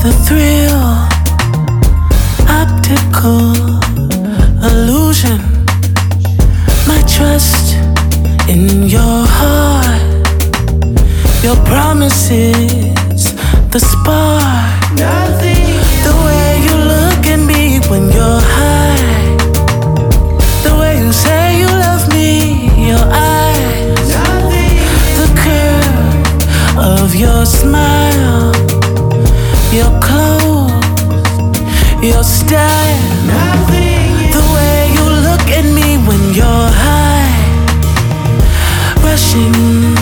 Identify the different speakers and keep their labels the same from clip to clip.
Speaker 1: The thrill, optical illusion. My trust in your heart. Your promises, the spark. Nothing. The way you look at me when you're high. The way you say you love me, your eyes. Nothing. The curve of your smile. Your clothes, your style. Nothing. The way you look at me when you're high. Rushing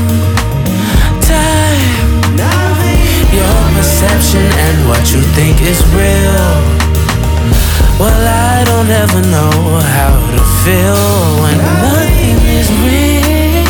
Speaker 1: time. Nothing. Your perception and what you think is real. Well, I don't ever know how to feel when nothing is real.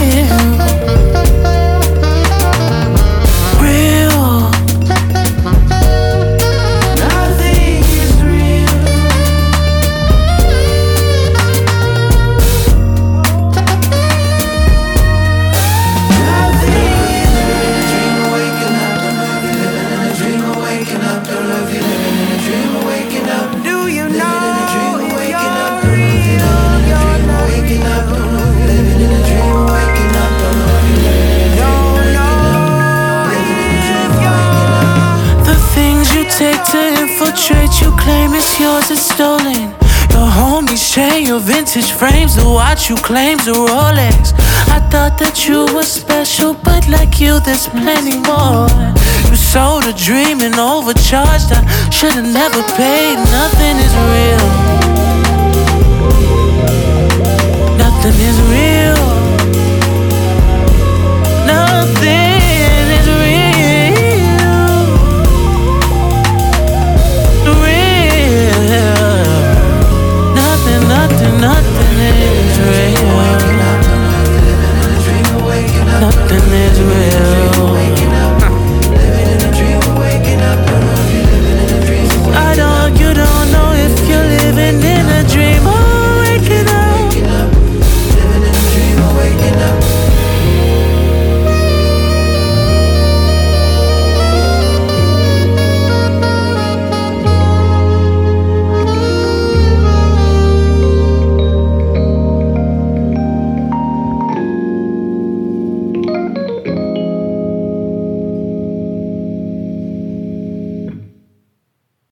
Speaker 1: Take to infiltrate, you claim it's yours, it's stolen. Your homies chain, your vintage frames, the watch you claim's a Rolex. I thought that you were special, but like you, there's plenty more. You sold a dream and overcharged. I should've never paid. Nothing is real. Nothing is real.